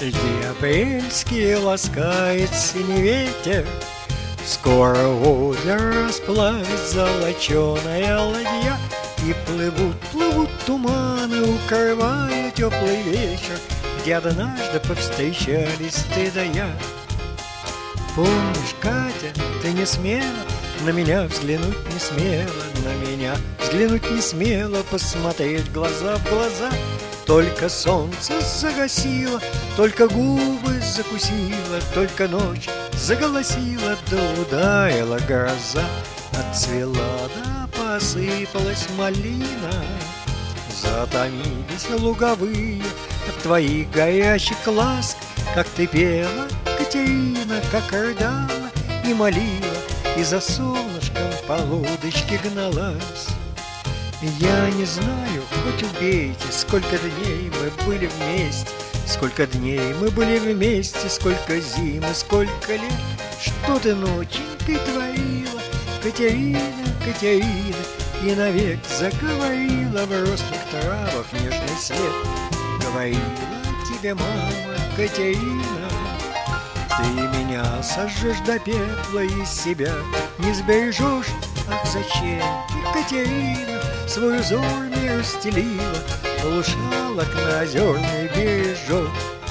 Дни апрельские ласкает синий ветер, скоро озеро расплавит золоченая ладья, и плывут туманы, укрывая теплый вечер, где однажды повстречались ты да я. Помнишь, Катя, ты не смела на меня взглянуть, не смела на меня взглянуть, не смела посмотреть глаза в глаза. Только солнце загасило, только губы закусила, только ночь заголосила, да ударила гроза. Отцвела, да посыпалась малина, затомились луговые от твоих горячих ласк. Как ты пела, Катерина, как рыдала и молила, и за солнышком по лодочке гналась. Я не знаю, хоть убейте, сколько дней мы были вместе, сколько дней мы были вместе, сколько зим и сколько лет. Что ты ноченькой творила, Катерина, Катерина, и навек заговорила в росных травах нежный свет. Говорила тебе мама, Катерина, ты меня сожжешь до пепла, из себя не сбережешь. Ах, зачем ты, Катерина, свой взор мир стелила, полушалок на озерный бережок?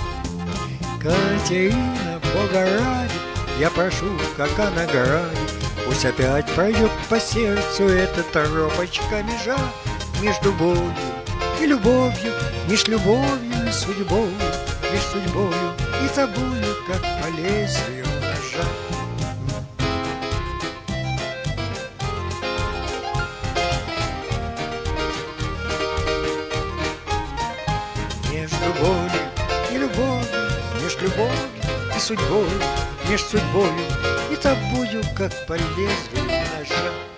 Катерина, Бога ради, я прошу, как о награде, пусть опять пройдет по сердцу эта тропочка межа между болью и любовью, меж любовью и судьбою, меж судьбою и тобою, как по лезвию ножа. Между болью и любовью, меж любовью и судьбою, меж судьбою и тобою, как по лезвию ножа.